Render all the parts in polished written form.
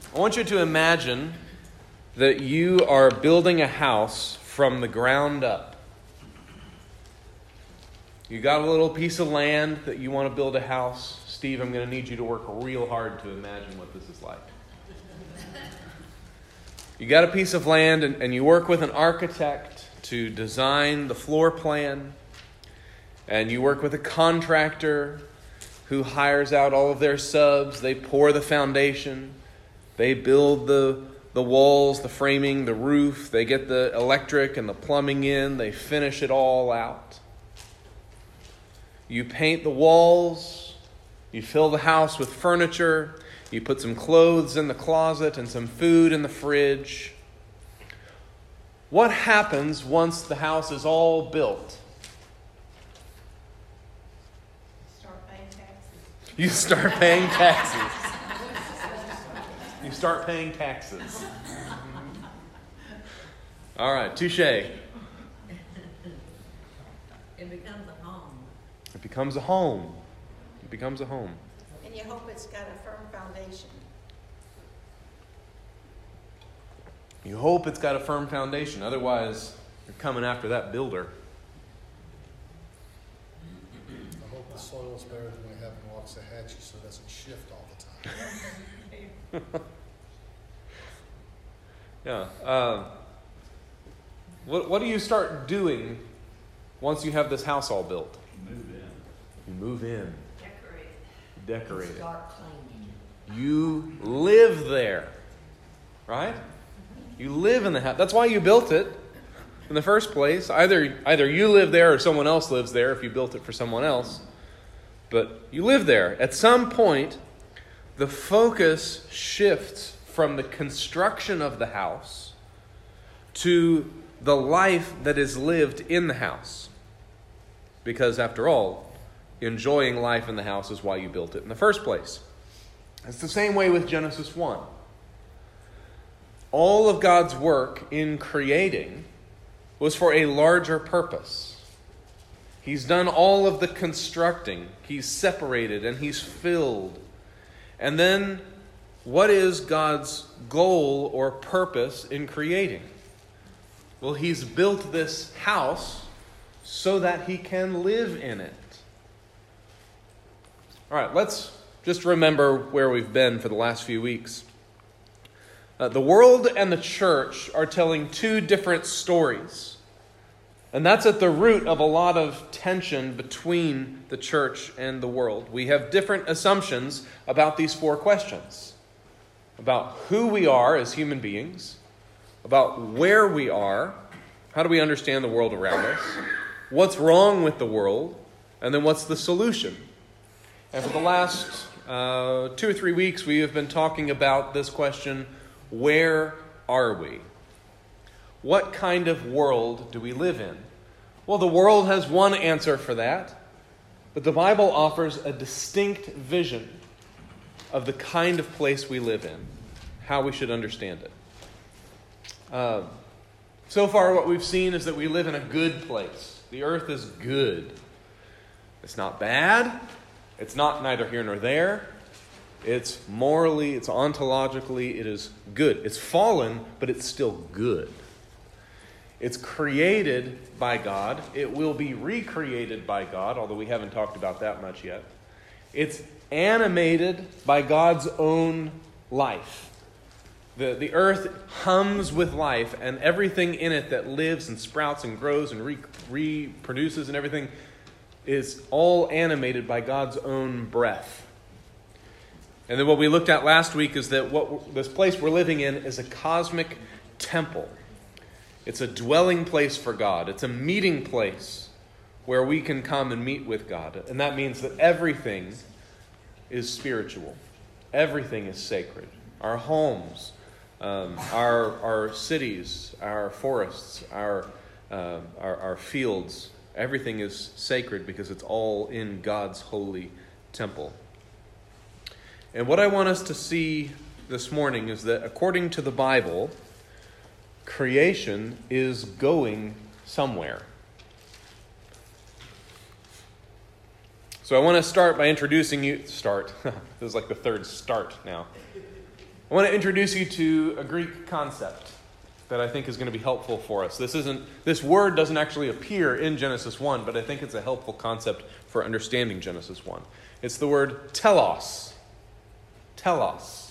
I want you to imagine that you are building a house from the ground up. You got a little piece of land that you want to build a house. Steve, I'm going to need you to work real hard to imagine what this is like. You got a piece of land and you work with an architect to design the floor plan. And you work with a contractor who hires out all of their subs. They pour the foundation. They build the walls, the framing, the roof. They get the electric and the plumbing in. They finish it all out. You paint the walls. You fill the house with furniture. You put some clothes in the closet and some food in the fridge. What happens once the house is all built? You start paying taxes. You start paying taxes. All right, touche. It becomes a home. It becomes a home. It becomes a home. And you hope it's got a firm foundation. You hope it's got a firm foundation. Otherwise, you're coming after that builder. I hope the soil is better than we have in Waxahachie so it doesn't shift all the time. Yeah. What do you start doing once you have this house all built? You move in. Decorate it. Start cleaning. You live there. Right? You live in the house. That's why you built it in the first place. Either you live there or someone else lives there if you built it for someone else. But you live there. At some point, the focus shifts from the construction of the house to the life that is lived in the house. Because after all, enjoying life in the house is why you built it in the first place. It's the same way with Genesis 1. All of God's work in creating was for a larger purpose. He's done all of the constructing. He's separated and he's filled. And then, what is God's goal or purpose in creating? Well, he's built this house so that he can live in it. All right, let's just remember where we've been for the last few weeks. The world and the church are telling two different stories. And that's at the root of a lot of tension between the church and the world. We have different assumptions about these four questions. About who we are as human beings, about where we are, how do we understand the world around us, what's wrong with the world, and then what's the solution. And for the last 2 or 3 weeks, we have been talking about this question, where are we? What kind of world do we live in? Well, the world has one answer for that, but the Bible offers a distinct vision of the kind of place we live in, how we should understand it. So far, what we've seen is that we live in a good place. The earth is good. It's not bad. It's not neither here nor there. It's morally, it's ontologically, it is good. It's fallen, but it's still good. It's created by God. It will be recreated by God, although we haven't talked about that much yet. It's animated by God's own life. The earth hums with life, and everything in it that lives and sprouts and grows and reproduces and everything is all animated by God's own breath. And then what we looked at last week is that this place we're living in is a cosmic temple. It's a dwelling place for God. It's a meeting place where we can come and meet with God. And that means that everything is spiritual. Everything is sacred. Our homes, our cities, our forests, our fields, everything is sacred because it's all in God's holy temple. And what I want us to see this morning is that according to the Bible, creation is going somewhere. So I want to start by introducing you... This is like the third start now. I want to introduce you to a Greek concept that I think is going to be helpful for us. This word doesn't actually appear in Genesis 1, but I think it's a helpful concept for understanding Genesis 1. It's the word telos. Telos.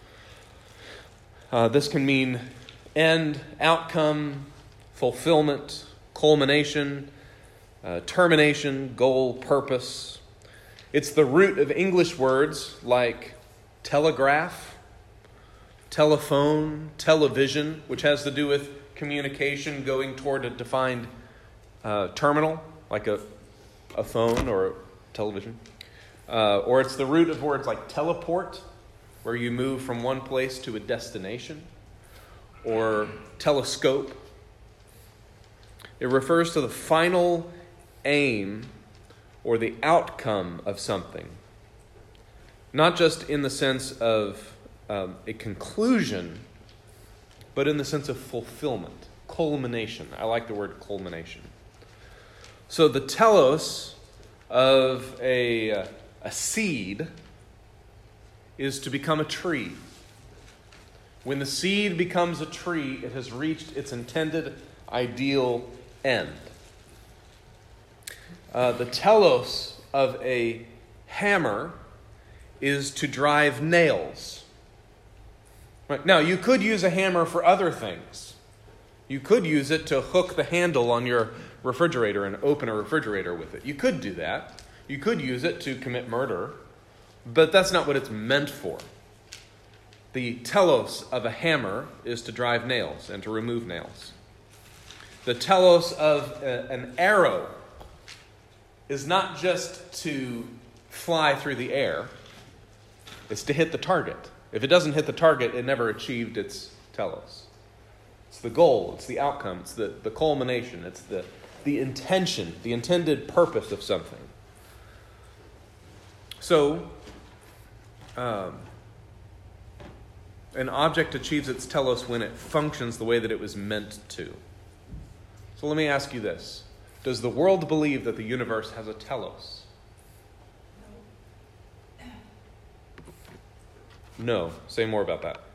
This can mean end, outcome, fulfillment, culmination, termination, goal, purpose. It's the root of English words like telegraph, telephone, television, which has to do with communication going toward a defined terminal, like a phone or a television. Or it's the root of words like teleport, where you move from one place to a destination, or telescope. It refers to the final aim or the outcome of something, not just in the sense of a conclusion, but in the sense of fulfillment, culmination. I like the word culmination. So the telos of a seed is to become a tree. When the seed becomes a tree, it has reached its intended ideal end. The telos of a hammer is to drive nails. Right. Now, you could use a hammer for other things. You could use it to hook the handle on your refrigerator and open a refrigerator with it. You could do that. You could use it to commit murder, but that's not what it's meant for. The telos of a hammer is to drive nails and to remove nails. The telos of an arrow is not just to fly through the air, it's to hit the target. If it doesn't hit the target, it never achieved its telos. It's the goal, it's the outcome, it's the culmination, it's the intention, the intended purpose of something. So, an object achieves its telos when it functions the way that it was meant to. So let me ask you this. Does the world believe that the universe has a telos? No. Say more about that.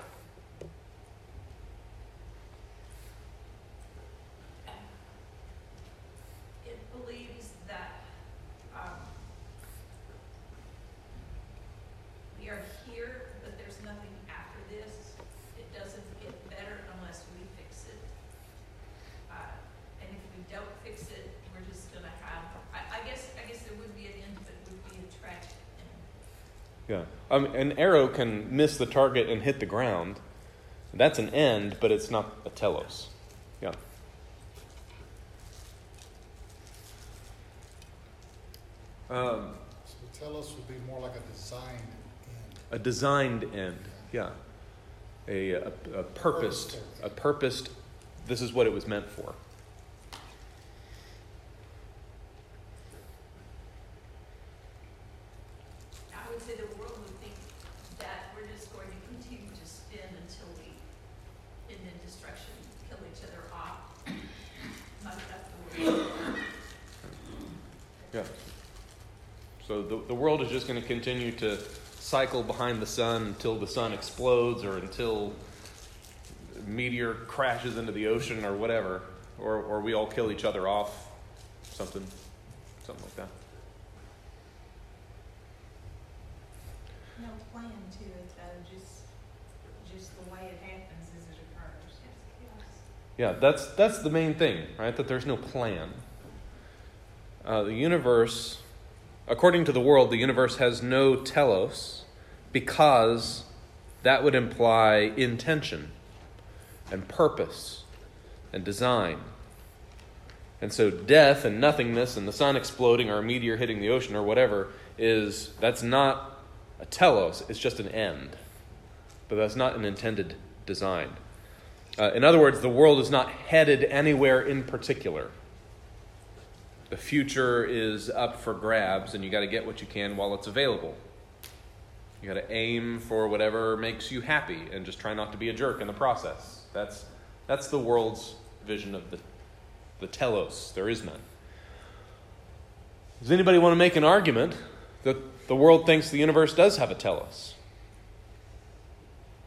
It believes that we are here, but there's nothing after this. It doesn't get better unless we fix it. And if we don't fix it, we're just going to have, I guess there would be an end, but it would be a tragic end. Yeah. An arrow can miss the target and hit the ground. That's an end, but it's not a telos. Yeah. So telos would be more like a designed end. A designed end. Yeah. A purposed, this is what it was meant for. I would say the world would think that we're just going to continue to spin until we, in the destruction, kill each other off. Muck up the world. Yeah. So the world is just going to continue to cycle behind the sun until the sun explodes or until a meteor crashes into the ocean or whatever. Or we all kill each other off. Something like that. No plan to it, though, just the way it happens as it occurs. Yeah, that's the main thing, right? That there's no plan. The universe, according to the world, the universe has no telos because that would imply intention and purpose and design. And so death and nothingness and the sun exploding or a meteor hitting the ocean or whatever that's not a telos, it's just an end. But that's not an intended design. In other words, the world is not headed anywhere in particular. The future is up for grabs, and you got to get what you can while it's available. You got to aim for whatever makes you happy, and just try not to be a jerk in the process. That's the world's vision of the telos. There is none. Does anybody want to make an argument that the world thinks the universe does have a telos?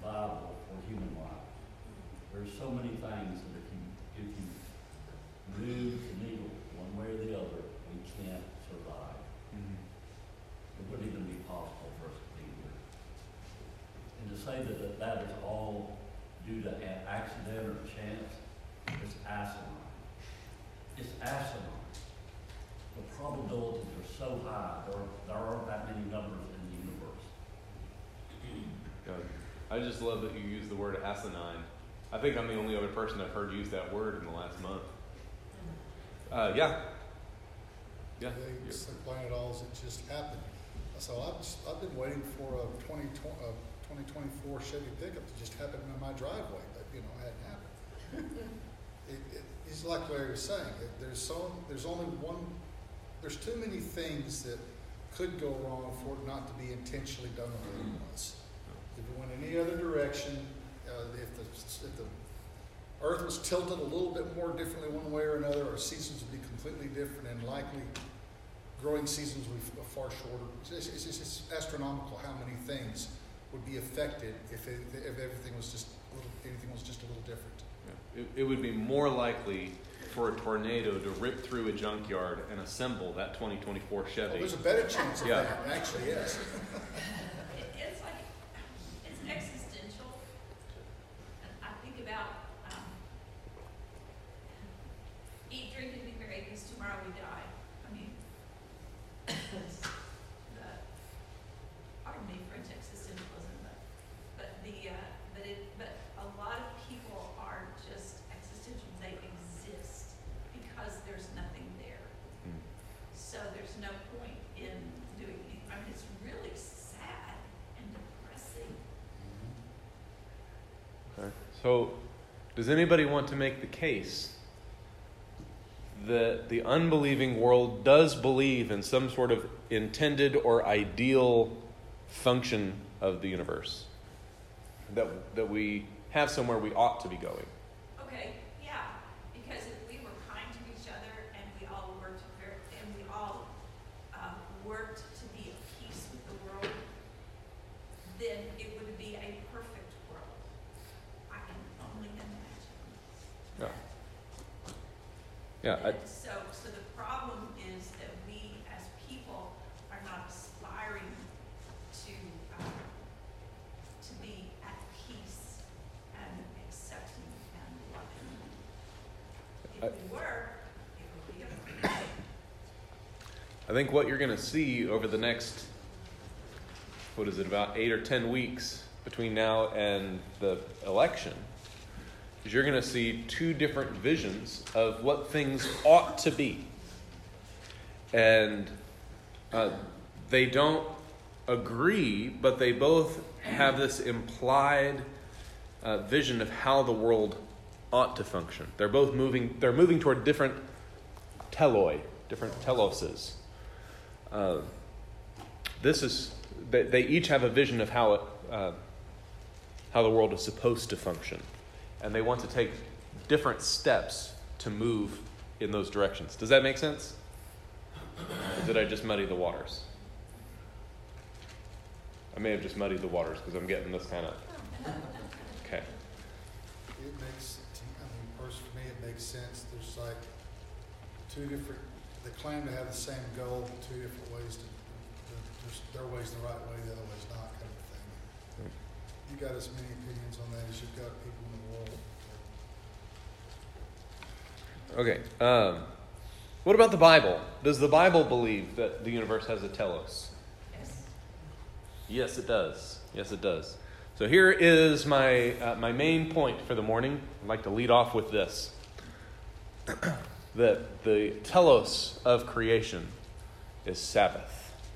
survival for human life. There's so many things that if you move the needle one way or the other, we can't survive. It wouldn't even be possible for us to be here. And to say that is all due to accident or chance is asinine. It's asinine. The probabilities are so high, there aren't that many numbers in the universe. I just love that you use the word asinine. I think I'm the only other person I've heard use that word in the last month. Yeah. They explain it all as it just happened. So I've been waiting for a 2024 Chevy pickup to just happen in my driveway, but it hadn't happened. It's like Larry was saying. There's too many things that could go wrong for it not to be intentionally done the way it was. If it went any other direction, if the Earth was tilted a little bit more differently one way or another, our seasons would be completely different, and likely growing seasons would be far shorter. It's astronomical how many things would be affected if everything was just anything was just a little different. Yeah. It would be more likely for a tornado to rip through a junkyard and assemble that 2024 Chevy. Well, there's a better chance of that, actually, yes. It's existential. And I think about eat, drink, and be merry, because tomorrow we die. I mean, pardon me, French existentialism, but a lot of people are just existential. They exist because there's nothing there. So there's no point in doing anything. I mean, it's really sad and depressing. Okay. So, does anybody want to make the case that the unbelieving world does believe in some sort of intended or ideal function of the universe? That we have somewhere we ought to be going? Okay, yeah, because if we were kind to each other and we all worked to be at peace with the world, then it would be a perfect world. I can only imagine. Yeah. So the problem is that we as people are not aspiring to be at peace and accepting and loving. If we were, it would be okay. I think what you're going to see over the next, about 8 or 10 weeks between now and the election, is you're going to see two different visions of what things ought to be. And they don't agree, but they both have this implied vision of how the world ought to function. They're moving toward different teloses. They each have a vision of how the world is supposed to function. And they want to take different steps to move in those directions. Does that make sense? Or did I just muddy the waters? I may have just muddied the waters because I'm getting this kind of... Okay. For me, it makes sense. There's like they claim to have the same goal, but two different ways their way's the right way, the other way's not, kind of thing. You got as many opinions on that as you've got people in the world. Okay. What about the Bible? Does the Bible believe that the universe has a telos? Yes. Yes, it does. Yes, it does. So here is my main point for the morning. I'd like to lead off with this. That the telos of creation is Sabbath.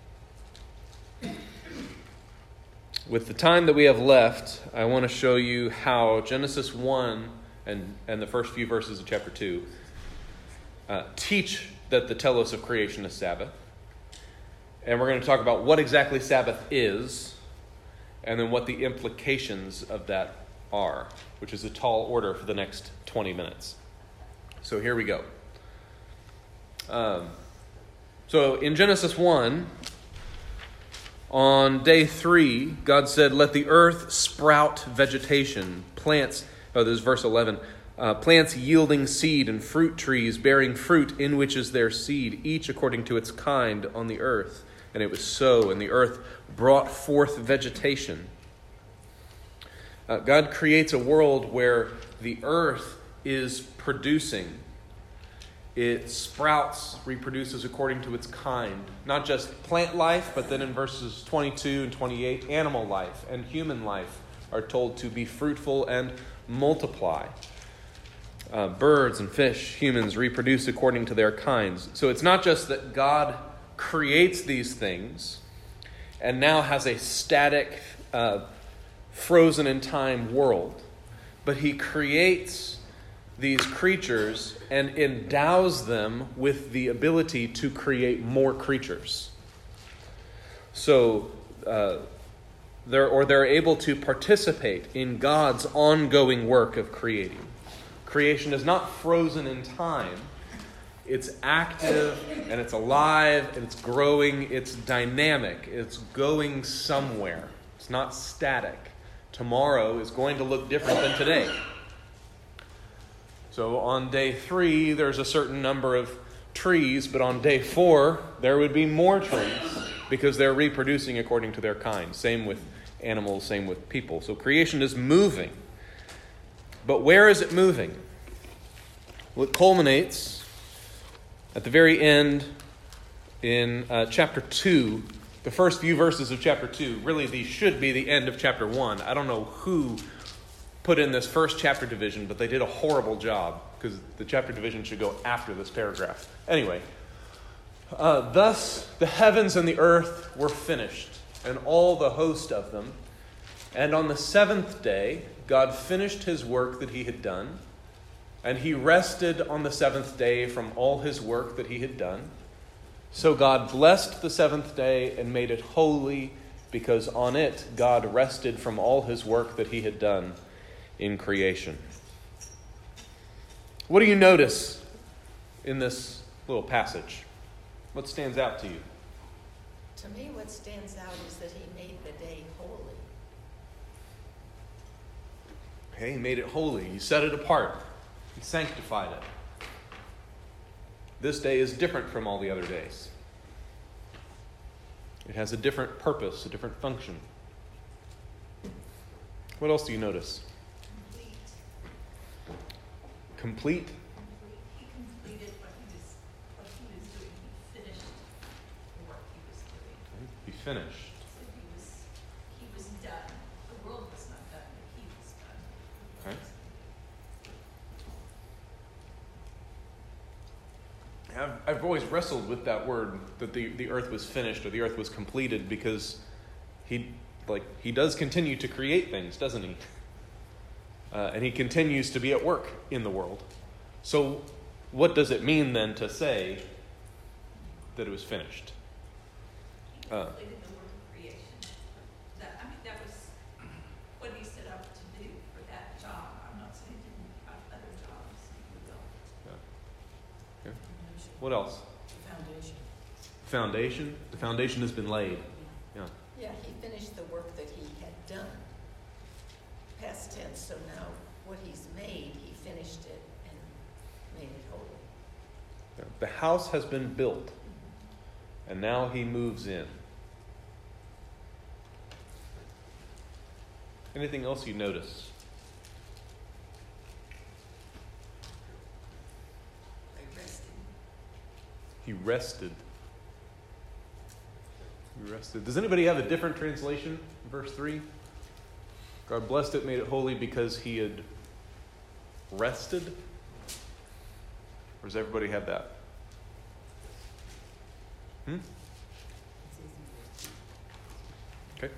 With the time that we have left, I want to show you how Genesis 1 and the first few verses of chapter 2 teach that the telos of creation is Sabbath. And we're going to talk about what exactly Sabbath is, and then what the implications of that are, which is a tall order for the next 20 minutes. So here we go. So in Genesis 1, On day 3, God said, "Let the earth sprout vegetation, plants," this is verse 11, "plants yielding seed and fruit trees bearing fruit in which is their seed, each according to its kind on the earth." And it was so, and the earth brought forth vegetation. God creates a world where the earth is producing. It sprouts, reproduces according to its kind. Not just plant life, but then in verses 22 and 28, animal life and human life are told to be fruitful and multiply. Birds and fish, humans reproduce according to their kinds. So it's not just that God creates these things and now has a static, frozen in time world, but he creates these creatures and endows them with the ability to create more creatures. So they're able to participate in God's ongoing work of creating. Creation is not frozen in time. It's active and it's alive and it's growing. It's dynamic. It's going somewhere. It's not static. Tomorrow is going to look different than today. So on day 3, there's a certain number of trees, but on day 4, there would be more trees because they're reproducing according to their kind. Same with animals, same with people. So creation is moving. But where is it moving? Well, it culminates at the very end in chapter 2. The first few verses of chapter 2, really these should be the end of chapter 1. I don't know who put in this first chapter division, but they did a horrible job because the chapter division should go after this paragraph. Anyway, thus the heavens and the earth were finished, and all the host of them. And on the 7th day, God finished his work that he had done, and he rested on the 7th day from all his work that he had done. So God blessed the 7th day and made it holy, because on it God rested from all his work that he had done in creation. What do you notice in this little passage? What stands out to you? To me, what stands out is that he made the day holy. Okay, he made it holy. He set it apart. He sanctified it. This day is different from all the other days. It has a different purpose, a different function. What else do you notice? Complete? He completed what he was doing. He finished the work he was doing. He finished. So he was done. The world was not done, but he was done. Okay. I've always wrestled with that word, that the earth was finished or the earth was completed, because he does continue to create things, doesn't he? And he continues to be at work in the world. So what does it mean then to say that it was finished? He completed the work of creation. That was what he set out to do for that job. I'm not saying he didn't have other jobs. Okay. What else? Foundation. Foundation. The foundation has been laid. Yeah. Yeah, he finished the work that he had done. Past tense, so now what he's made, he finished it and made it holy. Yeah. The house has been built, and now he moves in. Anything else you notice? I rested. He rested. He rested. Does anybody have a different translation? Verse 3? God blessed it, made it holy because he had rested? Or does everybody have that? Okay.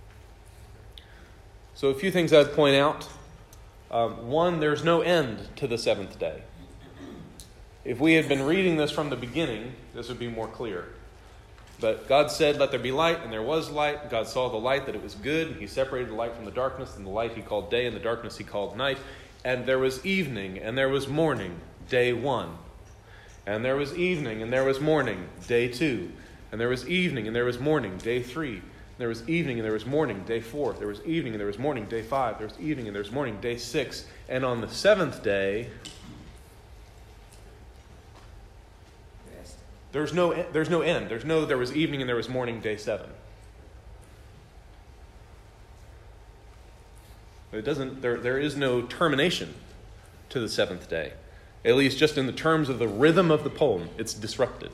So a few things I'd point out. One, there's no end to the 7th day. If we had been reading this from the beginning, this would be more clear. But God said, "Let there be light," and there was light. God saw the light, that it was good. He separated the light from the darkness, and the light he called day, and the darkness he called night. And there was evening, and there was morning, day 1. And there was evening, and there was morning, day 2. And there was evening, and there was morning, day 3. There was evening and there was morning, day 4. There was evening and there was morning, day 5. There was evening and there was morning, day 6. And on the 7th day, Rest. there's no end. There was evening and there was morning, day 7. There is no termination to the 7th day. At least just in the terms of the rhythm of the poem, it's disrupted.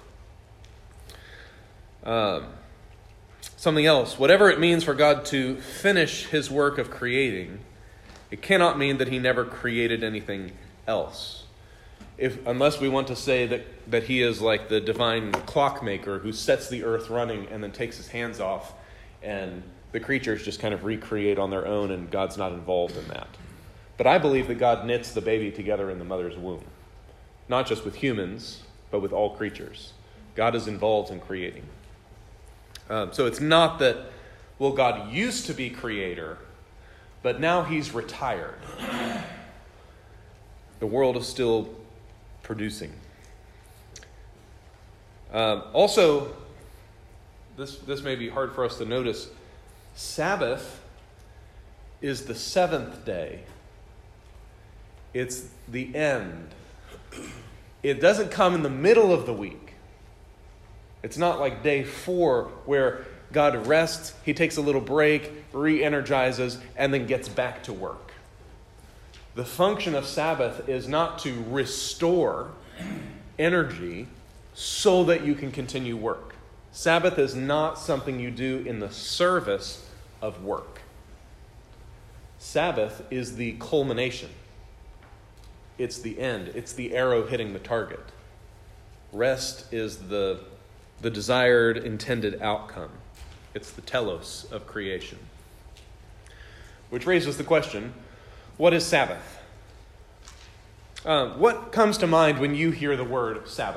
Something else, whatever it means for God to finish his work of creating, it cannot mean that he never created anything else. Unless we want to say that he is like the divine clockmaker who sets the earth running and then takes his hands off, and the creatures just kind of recreate on their own and God's not involved in that. But I believe that God knits the baby together in the mother's womb. Not just with humans, but with all creatures. God is involved in creating. So it's not that, well, God used to be creator, but now he's retired. The world is still producing. Also, this may be hard for us to notice. Sabbath is the 7th day. It's the end. It doesn't come in the middle of the week. It's not like day 4 where God rests, he takes a little break, re-energizes, and then gets back to work. The function of Sabbath is not to restore energy so that you can continue work. Sabbath is not something you do in the service of work. Sabbath is the culmination. It's the end. It's the arrow hitting the target. Rest is the desired, intended outcome. It's the telos of creation. Which raises the question, what is Sabbath? What comes to mind when you hear the word Sabbath?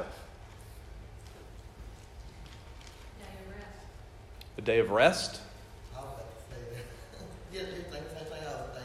Day of rest. The day of rest? I was about to say that. Yeah, you think the same thing I was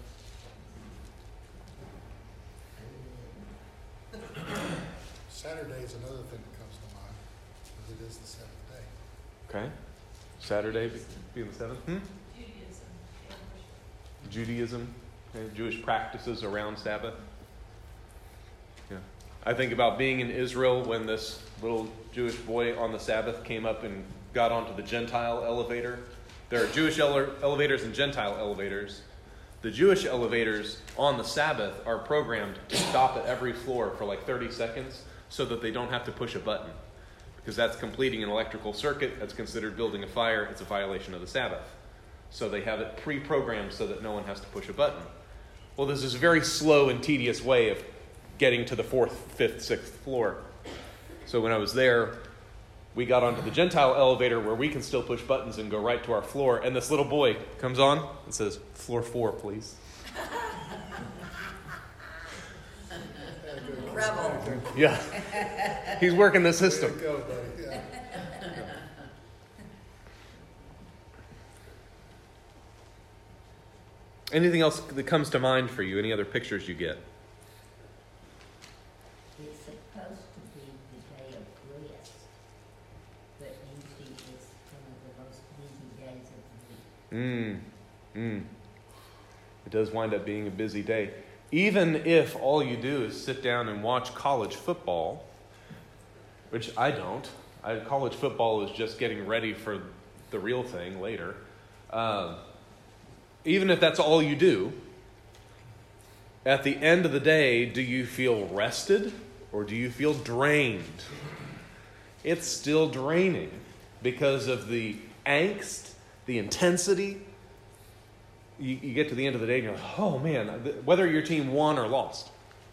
thinking. Saturday is another thing that comes to mind, because it is the 7th day. Okay. Saturday being the 7th? Judaism. Yeah. Judaism, okay, Jewish practices around Sabbath. Yeah. I think about being in Israel when this little Jewish boy on the Sabbath came up and got onto the Gentile elevator. There are Jewish elevators and Gentile elevators. The Jewish elevators on the Sabbath are programmed to stop at every floor for like 30 seconds so that they don't have to push a button. Because that's completing an electrical circuit, that's considered building a fire, it's a violation of the Sabbath. So they have it pre-programmed so that no one has to push a button. Well, this is a very slow and tedious way of getting to the 4th, 5th, 6th floor. So when I was there, we got onto the Gentile elevator where we can still push buttons and go right to our floor. And this little boy comes on and says, "Floor 4, please." Rebel. Yeah. He's working the system. Way to go, buddy. Yeah. Anything else that comes to mind for you? Any other pictures you get? It's supposed to be the day of rest, but usually it's one of the most busy days of the week. It does wind up being a busy day. Even if all you do is sit down and watch college football, which I don't. College football is just getting ready for the real thing later. Even if that's all you do, at the end of the day, do you feel rested or do you feel drained? It's still draining because of the angst, the intensity. You get to the end of the day and you're like, oh man, whether your team won or lost.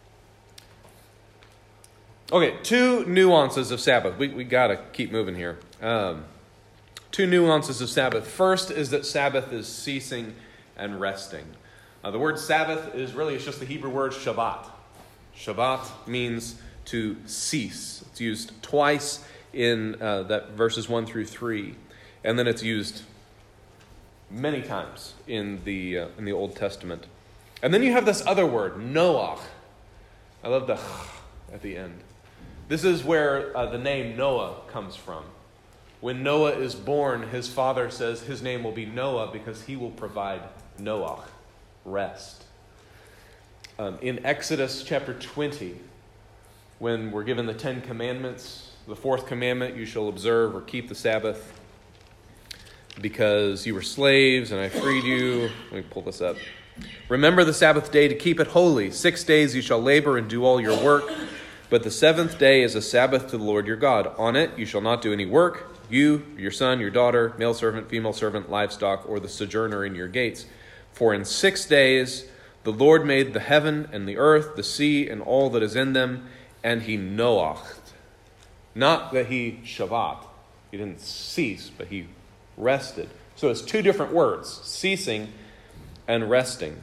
Okay, 2 nuances of Sabbath. We got to keep moving here. 2 nuances of Sabbath. First is that Sabbath is ceasing and resting. The word Sabbath is just the Hebrew word Shabbat. Shabbat means to cease. It's used twice in that verses 1 through 3, and then it's used many times in the Old Testament. And then you have this other word, Noach. I love the at the end. This is where the name Noah comes from. When Noah is born, his father says his name will be Noah because he will provide Noah, rest. In Exodus chapter 20, when we're given the 10 Commandments, the 4th commandment, you shall observe or keep the Sabbath because you were slaves and I freed you. Let me pull this up. Remember the Sabbath day to keep it holy. 6 days you shall labor and do all your work, but the 7th day is a Sabbath to the Lord your God. On it you shall not do any work, you, your son, your daughter, male servant, female servant, livestock, or the sojourner in your gates. For in 6 days the Lord made the heaven and the earth, the sea, and all that is in them, and he Noached. Not that he Shabbat. He didn't cease, but he rested. So it's 2 different words, ceasing and resting.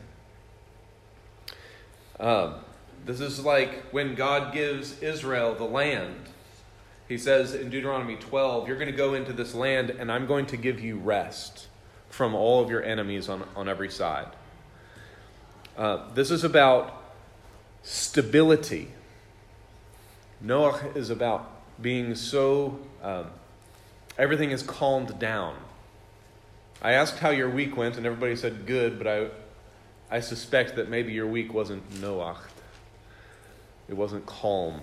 This is like when God gives Israel the land. He says in Deuteronomy 12, you're going to go into this land and I'm going to give you rest from all of your enemies on every side. This is about stability. Noah is about being so, everything is calmed down. I asked how your week went and everybody said good, but I suspect that maybe your week wasn't Noach. It wasn't calm.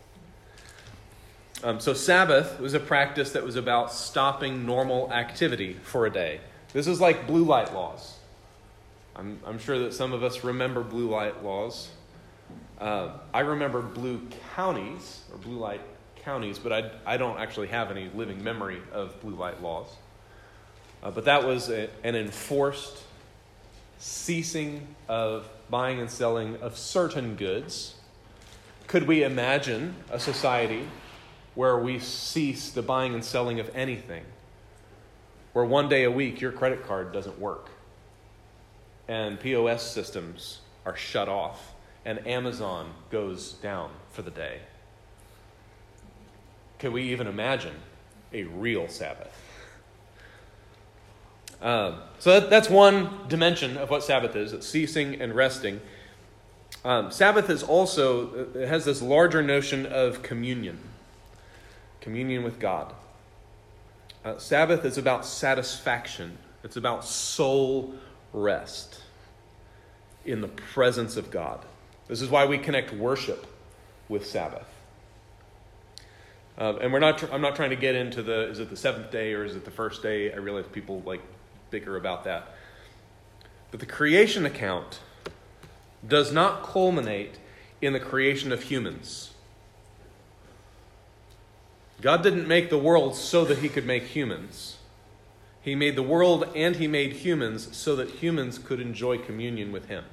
So Sabbath was a practice that was about stopping normal activity for a day. This is like blue light laws. I'm sure that some of us remember blue light laws. I remember blue counties, or blue light counties, but I don't actually have any living memory of blue light laws. But that was an enforced ceasing of buying and selling of certain goods. Could we imagine a society where we cease the buying and selling of anything? Where one day a week your credit card doesn't work and POS systems are shut off and Amazon goes down for the day? Can we even imagine a real Sabbath? So that's one dimension of what Sabbath is. It's ceasing and resting. Sabbath is also, it has this larger notion of communion with God. Sabbath is about satisfaction. It's about soul rest in the presence of God. This is why we connect worship with Sabbath. And I'm not trying to get into is it the 7th day or is it the first day? I realize people bicker about that. But the creation account does not culminate in the creation of humans. God didn't make the world so that he could make humans. He made the world and he made humans so that humans could enjoy communion with him.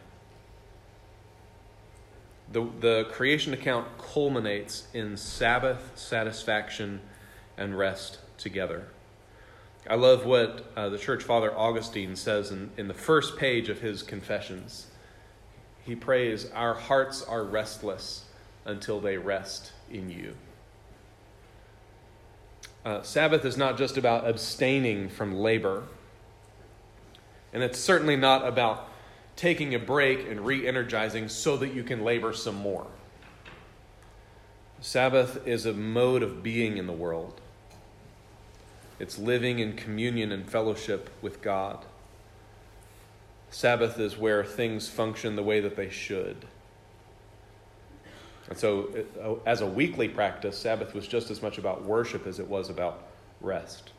The creation account culminates in Sabbath, satisfaction, and rest together. I love what the church father Augustine says in the first page of his Confessions. He prays, "Our hearts are restless until they rest in you." Sabbath is not just about abstaining from labor. And it's certainly not about taking a break and re-energizing so that you can labor some more. Sabbath is a mode of being in the world. It's living in communion and fellowship with God. Sabbath is where things function the way that they should. And so, as a weekly practice, Sabbath was just as much about worship as it was about rest.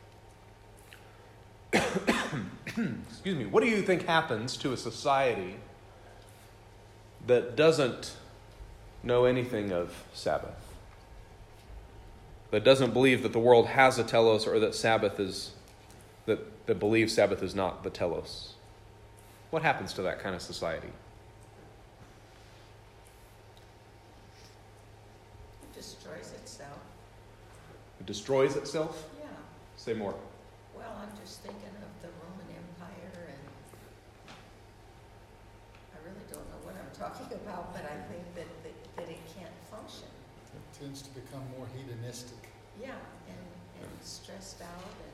Excuse me. What do you think happens to a society that doesn't know anything of Sabbath? That doesn't believe that the world has a telos, or that Sabbath is that believes Sabbath is not the telos? What happens to that kind of society? It destroys itself. It destroys itself? Yeah. Say more. Well, I'm just thinking of the Roman Empire, and I really don't know what I'm talking about, but I think that it can't function. It tends to become more hedonistic. Yeah, and stressed out and.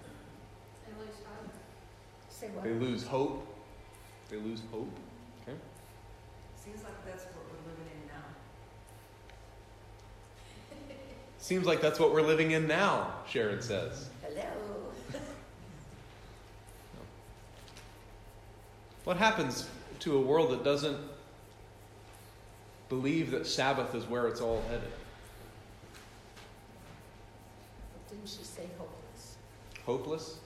Say what? They lose hope. They lose hope. Okay. Seems like that's what we're living in now. Seems like that's what we're living in now, Sharon says. Hello. What happens to a world that doesn't believe that Sabbath is where it's all headed? Didn't she say hopeless? Hopeless?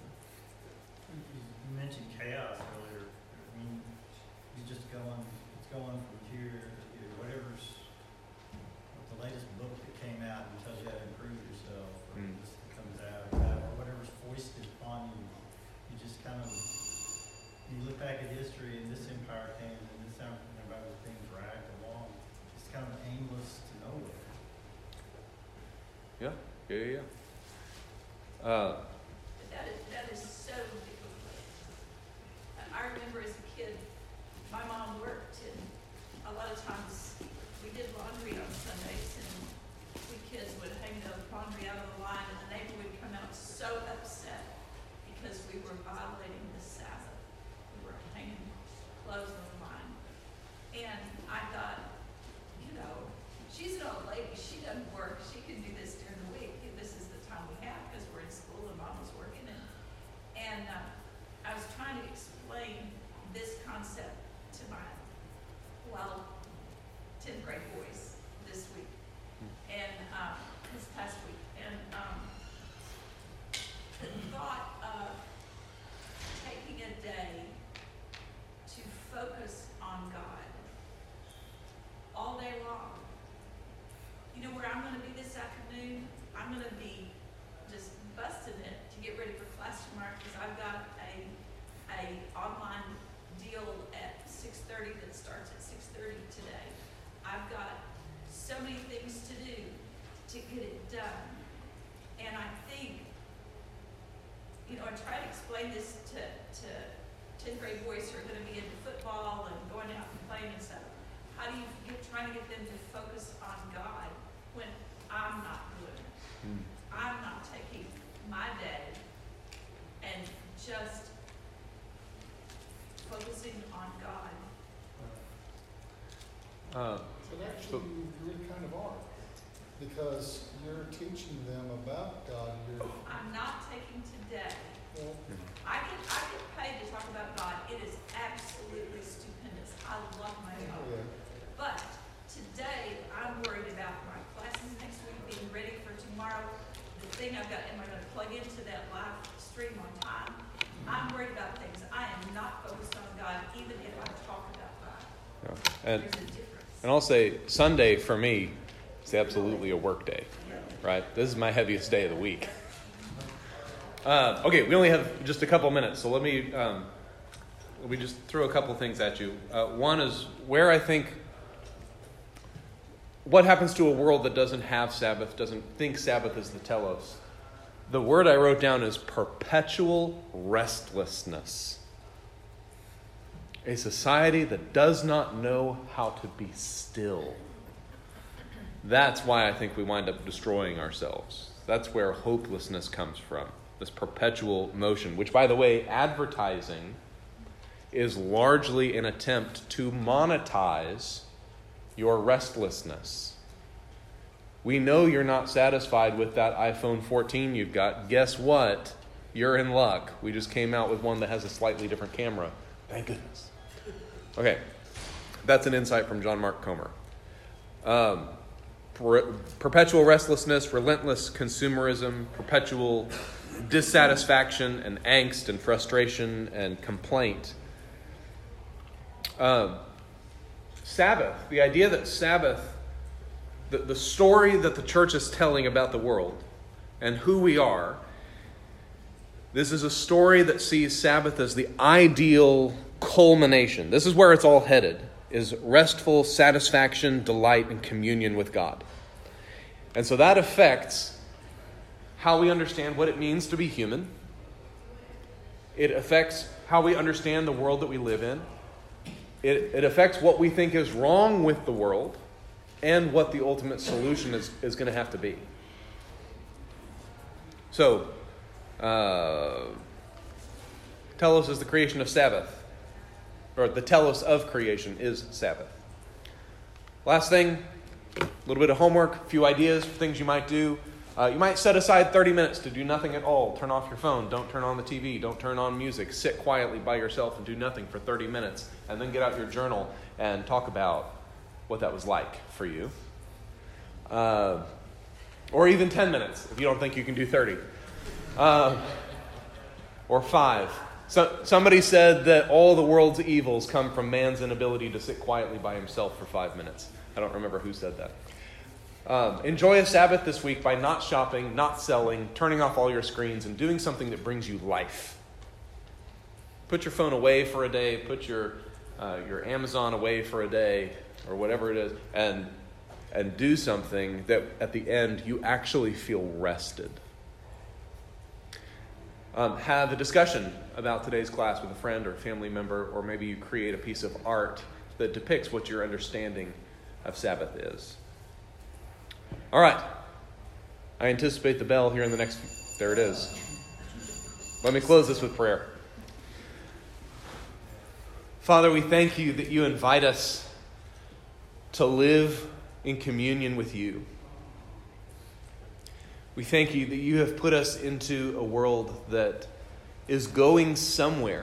You mentioned chaos earlier. I mean, you just it's going from here, whatever's, the latest book that came out and tells you how to improve yourself, or just comes out, or whatever's foisted upon you. You just kind of, you look back at history, and this empire came, and this everybody was being dragged along. It's kind of aimless to nowhere. Yeah. That is so difficult. I remember as a kid, my mom worked, and a lot of times we did laundry on Sundays, and we kids would hang the laundry out of the line, and the neighbor would come out so upset because we were violating the Sabbath. We were hanging clothes on the line. And I thought, she's an old lady, she doesn't work, she can do this during the week. This is the time we have because we're in school and mom was working. And I was trying to explain this concept to my 10th grade boys this week, and this past week. And the thought of taking a day to focus on God all day long. You know where I'm going to be this afternoon? I'm going to be just busting it to get ready for class tomorrow because I've got a online deal at 6:30 that starts at 6:30 today. I've got so many things to do to get it done. And I think, I try to explain this to 10th grade boys who are going to be into football and going out and playing and stuff. How do you trying to get them to focus on God when I'm not doing it? I'm not taking my day and just focusing on God. But actually, you really kind of are, because you're teaching them about God. I'm not taking today. Well, I get paid to talk about God. It is absolutely stupendous. I love my job. yeah. But today, I'm worried about my classes next week, being ready for tomorrow. The thing I've got, am I going to plug into that live stream on time? I'm worried about things. I am not focused on God, even if I talk about God. And There's a difference. And I'll say Sunday for me is absolutely a work day, right? This is my heaviest day of the week. Okay, we only have just a couple minutes, so let me just throw a couple things at you. One is where I think what happens to a world that doesn't have Sabbath, doesn't think Sabbath is the telos. The word I wrote down is perpetual restlessness. A society that does not know how to be still. That's why I think we wind up destroying ourselves. That's where hopelessness comes from. This perpetual motion, which, by the way, advertising is largely an attempt to monetize your restlessness. We know you're not satisfied with that iPhone 14 you've got. Guess what? You're in luck. We just came out with one that has a slightly different camera. Thank goodness. Okay, that's an insight from John Mark Comer. Perpetual restlessness, relentless consumerism, perpetual dissatisfaction and angst and frustration and complaint. Sabbath, the idea that Sabbath, the story that the church is telling about the world and who we are, this is a story that sees Sabbath as the ideal culmination. This is where it's all headed, is restful satisfaction, delight, and communion with God. And so that affects how we understand what it means to be human. It affects how we understand the world that we live in. It affects what we think is wrong with the world and what the ultimate solution is going to have to be. So, telos is the creation of Sabbath. Or the telos of creation is Sabbath. Last thing, a little bit of homework, a few ideas for things you might do. You might set aside 30 minutes to do nothing at all. Turn off your phone. Don't turn on the TV. Don't turn on music. Sit quietly by yourself and do nothing for 30 minutes. And then get out your journal and talk about what that was like for you. Or even 10 minutes if you don't think you can do 30. Or 5. So, somebody said that all the world's evils come from man's inability to sit quietly by himself for 5 minutes. I don't remember who said that. Enjoy a Sabbath this week by not shopping, not selling, turning off all your screens, and doing something that brings you life. Put your phone away for a day. Put your Amazon away for a day, or whatever it is, and do something that at the end you actually feel rested. Have a discussion about today's class with a friend or a family member, or maybe you create a piece of art that depicts what your understanding of Sabbath is. All right. I anticipate the bell here in the next... There it is. Let me close this with prayer. Father, we thank you that you invite us to live in communion with you. We thank you that you have put us into a world that is going somewhere,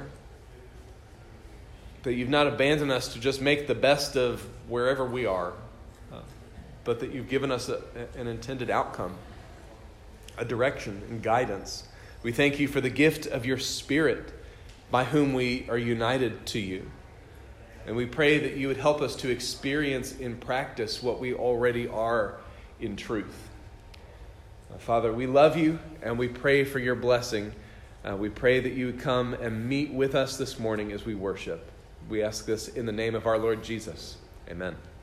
that you've not abandoned us to just make the best of wherever we are, but that you've given us an intended outcome, a direction and guidance. We thank you for the gift of your Spirit by whom we are united to you. And we pray that you would help us to experience in practice what we already are in truth. Father, we love you and we pray for your blessing. We pray that you would come and meet with us this morning as we worship. We ask this in the name of our Lord Jesus. Amen.